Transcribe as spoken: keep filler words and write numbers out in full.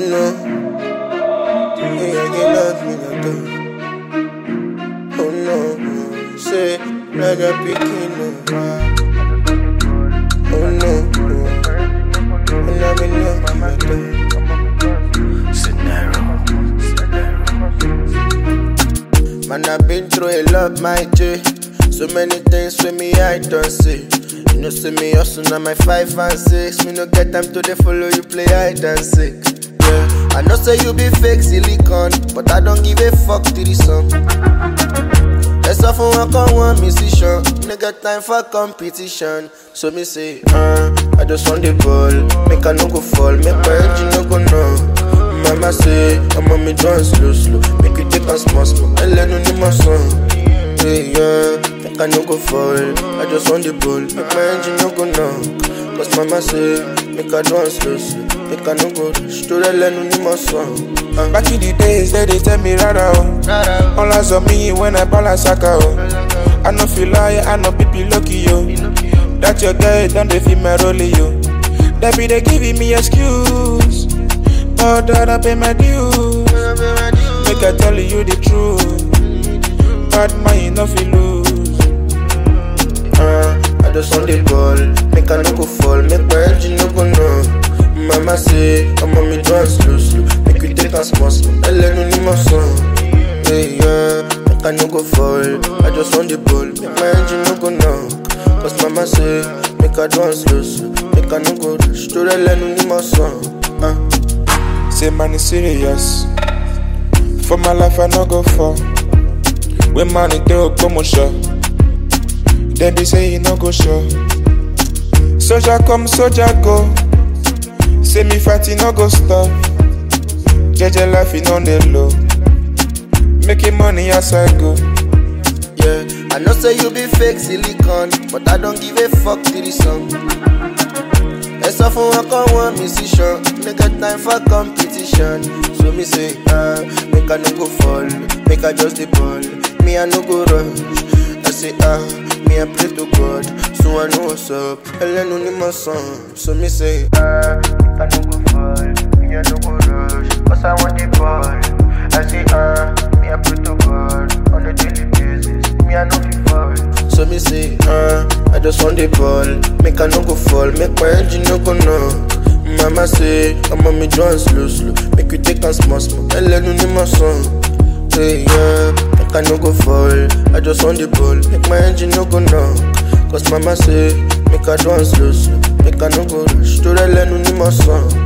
no, hey, I get love me no do. Oh no, say like a picking no. Oh no, and I be love me no do. Man, I've been through a lot, my J. So many things with me I don't see. You know, see me hustle on my five and six. Me no get time to dey follow you play hide and seek. Yeah, I know say you be fake silicon, but I don't give a fuck to the song. Let's often work on one musician. No get time for competition. So me say, uh, I just want the ball. Make I no go fall, make my engine no go no. Mama say, I'm on me doing slow slow. Make you take a small small. I let no need my son. Hey, yeah, make I no go fall. I just want the ball. Make my engine no go knock. Cause mama say, make I do slow slow. Make I no go rush. To the let no need my son. Uh. Back in the days, they, they tell me rara oh. All eyes on me when I ball a soccer oh. I no feel like I no people lucky yo. That your girl don't they feel my role yo. They be they giving me excuse. But that I pay my dues. Make I tell you the truth. Bad mind no feel lose. Uh, I just want the ball. Make I no go fall. Make my engine no go no. Mama say, I'm on me doing slow slow. Make you take a small small. I let no need my son. Hey, yeah, make I no go fall. I just want the ball. Make my engine no go knock. Cause mama say, make I do slow slow. Make I no go rush. To the let no need my son. Uh. Say man is serious. For my life I no go for. When money do promotion, they be say he no go show. Soldier come, soldier go. Say me fighting no go stop. J J life in on the low. Making money as I go. Yeah, I know say you be fake silicon, but I don't give a fuck to the song. Let's often work on one musician. Make a time for competition. So me say, ah, uh, make I no go fall. Make I just the ball. Me I no go rush. I say, ah, uh, me I pray to God. So I know what's up. I learn no need my song. So me say, ah, uh, make I no go fall. Me I no go rush. Cause I want the ball. I say, ah, uh, me I pray to God. On a daily basis. Me I no be fall. So me say, uh, I just want the ball. Make I no go fall, make my engine no go no. Mama say, I'm on me doing slow slow. Make you take a small small. I let no need my son. Hey, yeah, make I no go fall. I just want the ball, make my engine no go no. Cause mama say, make I do slow slow. Make I no go rush. To the let no need my son.